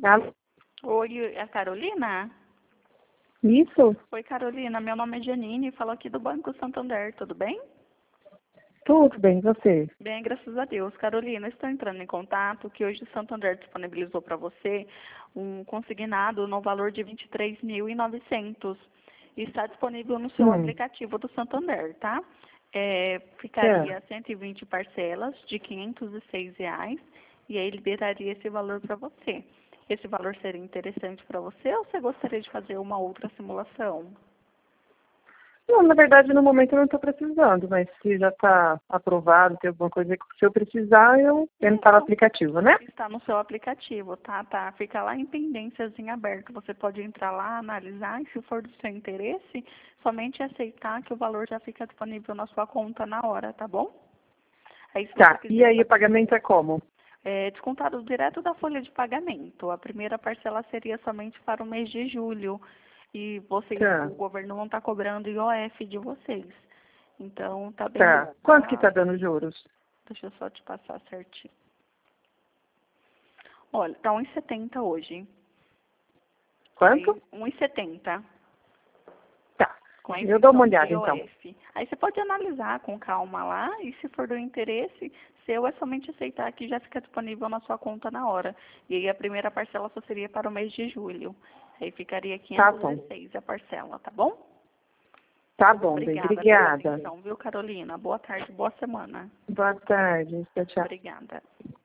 Alô? Oi, é a Carolina? Isso? Oi, Carolina. Meu nome é Janine, falo aqui do Banco Santander, tudo bem? Tudo bem, e você? Bem, graças a Deus. Carolina, estou entrando em contato que hoje o Santander disponibilizou para você um consignado no valor de 23.900. Está disponível no seu aplicativo do Santander, tá? Ficaria 120 parcelas de R$ 506 e aí liberaria esse valor para você. Esse valor seria interessante para você ou você gostaria de fazer uma outra simulação? Não, na verdade, no momento eu não estou precisando, mas se já está aprovado, tem alguma coisa que se eu precisar, eu entro no aplicativo, né? Está no seu aplicativo, tá? Fica lá em pendências em aberto. Você pode entrar lá, analisar e se for do seu interesse, somente aceitar que o valor já fica disponível na sua conta na hora, tá bom? Aí, se você E aí o quiser pagamento é como? descontado direto da folha de pagamento. A primeira parcela seria somente para o mês de julho. E vocês, o governo não está cobrando IOF de vocês. Então, tá bem. Quanto que está dando juros? Deixa eu só te passar certinho. Olha, tá 1,70 hoje. Quanto? 1,70. Tá. Com a Eu dou uma isenção de olhada, então. IOF. Aí você pode analisar com calma lá e se for do interesse, seu é somente aceitar que já fica disponível na sua conta na hora. E aí a primeira parcela só seria para o mês de julho. Aí ficaria 516 a parcela, tá bom? Tá bom, bem, obrigada. Pela atenção, viu, Carolina? Boa tarde, boa semana. Boa tarde, tchau, tchau. Obrigada.